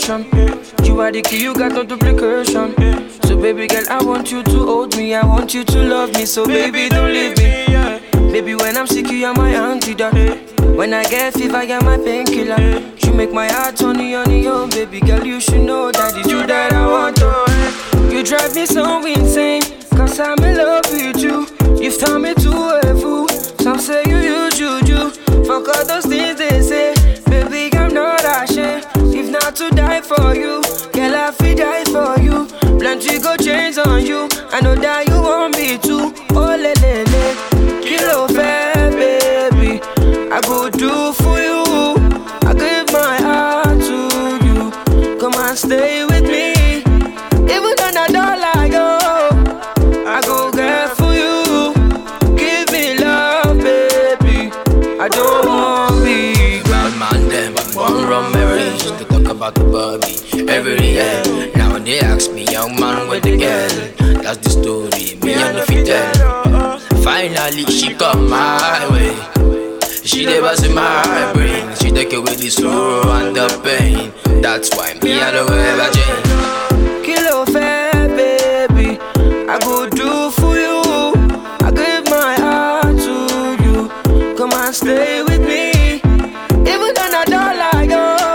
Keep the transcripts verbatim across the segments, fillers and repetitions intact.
devotion. You are the key, you got no duplication. So baby girl, I want you to hold me, I want you to love me. So baby, don't leave me. Baby, when I'm sick, you are my antidote. When I get fever, you're my painkiller. You make my heart honey, honey, oh baby girl, you should know that it's you that I want. Oh. You drive me so insane, cause I'm in love with you. You've turned me to a fool. Some say you use juju. Fuck all those things they say. Baby, I'm not ashamed. If not to die for you, girl, I feel die for you. Plenty go chains on you. I know that you want me to. Oh, le, le, le. Kilo fair, baby. I go do for you. I give my heart to you. Come and stay with me. Even when I don't like you, I go get for you. Give me love, baby. I don't want me. Bad man, them one run marriage. They talk about the Barbie every year. Now they ask me, young man, where the girl? That's the story, me and the fit tell. Finally, she come my way. She never see my brain. She take away the sorrow and the pain. That's why me I don't ever change. Kilo fair, baby. I go do for you. I give my heart to you. Come and stay with me. Even when I don't like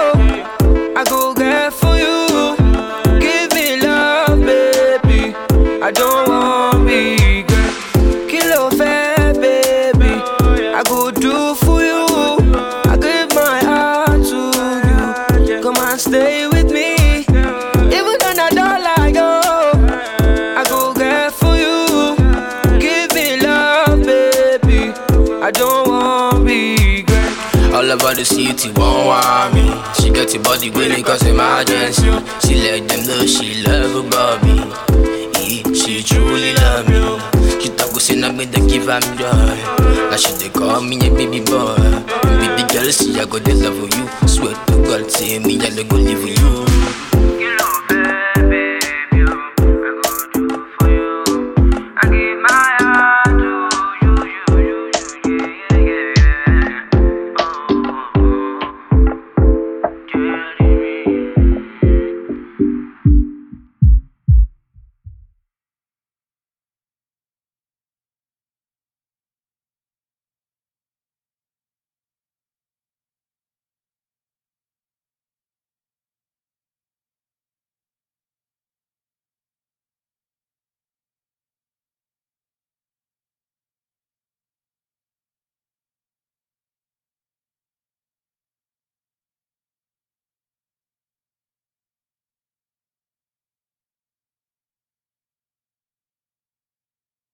you, I go get for you. Give me love, baby. I don't want me, girl. Kilo fair, baby. I go do for you. I give my heart to you. Come and stay with me. Even when I don't like you, I go get for you. Give me love, baby. I don't want me, girl. All about the city won't want me. She got your body willing cause emergency. She let them know she love her Bobby. Yeah, she truly love me. She talk with sin, I made her give am joy. Now she they call me a baby boy. Baby girl, see I got the love for you. Swear to God, say me I go live for you.